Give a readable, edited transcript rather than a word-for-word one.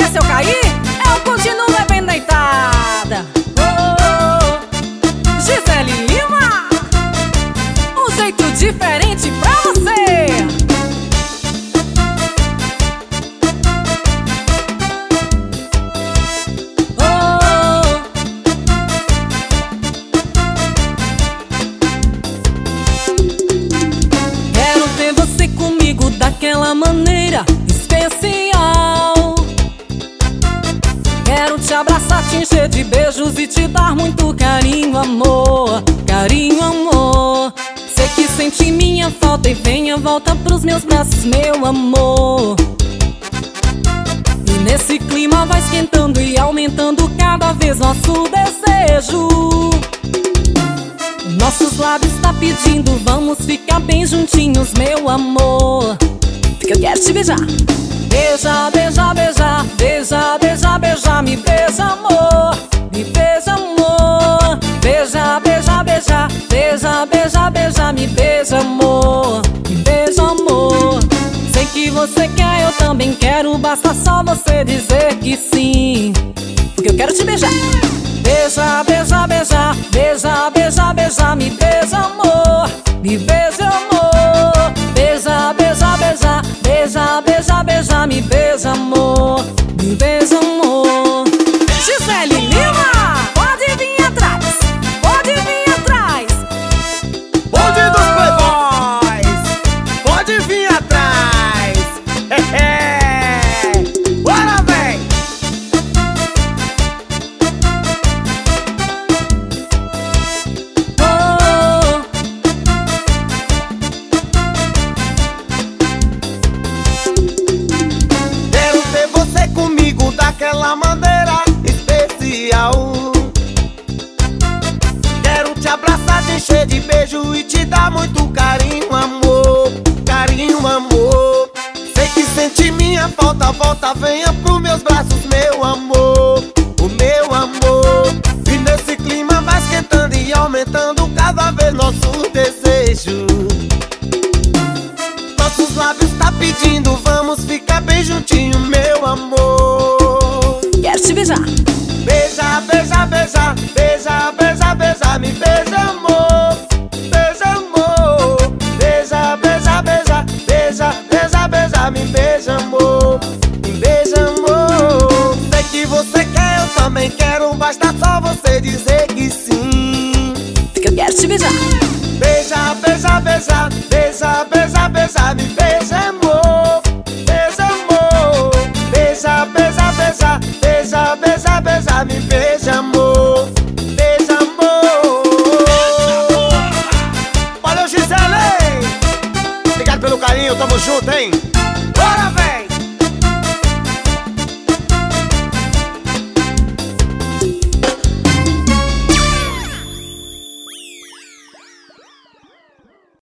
Mas se eu cair, eu continuo bem deitada. Gisele Lima, um jeito diferente pra você. Quero ter você comigo daquela maneira especial. Quero te abraçar, te encher de beijos e te dar muito carinho, amor. Carinho, amor. Sei que sente minha falta e venha, volta pros meus braços, meu amor. E nesse clima vai esquentando e aumentando cada vez nosso desejo. Nossos lábios tá pedindo, vamos ficar bem juntinhos, meu amor. Porque eu quero te beijar. Beija, beija, beija, beija, beija, beija, me beija, amor. Me beija, amor. Beija, beija, beija, beija, beija, beija, me beija, amor. Me beija, amor. Sei que você quer, eu também quero, basta só você dizer que sim. Porque eu quero te beijar. Beija, beija, beija, beija, beija, beija, me beija, amor. Me beija, amor. Beija, beija, beija, beija, beija, beija, me beija, amor. Me beija, amor. Gisele Lima, pode vir atrás, pode vir atrás. Bonde dos Playboys, pode vir atrás. Bora, vem! Quero ter você comigo daquela maneira especial. Quero te abraçar, te encher de beijo e te dar muito carinho, amor. Carinho, amor. Sei que sente minha falta, volta, venha pros meus braços, meu amor. O meu amor. E nesse clima vai esquentando e aumentando cada vez nosso desejo. Nossos lábios tá pedindo, vamos ficar bem juntinho, meu amor. Quero te beijar. Beija, beija, beija, beija, beija, beija, me beija, amor. Beija, amor. Beija, beija, beija, beija, beija, beija, me beija, amor. Me beija, amor. Sei que você quer, eu também quero, basta só você dizer que sim. Porque eu quero te beijar. Beija, beija, beija, beija, beija, beija, me beija, amor. Beija, amor. Beija, beija, beija, beija, beija, beija, me beija, amor. Beija, amor. Valeu, Gisele! Obrigado pelo carinho, tamo junto, hein?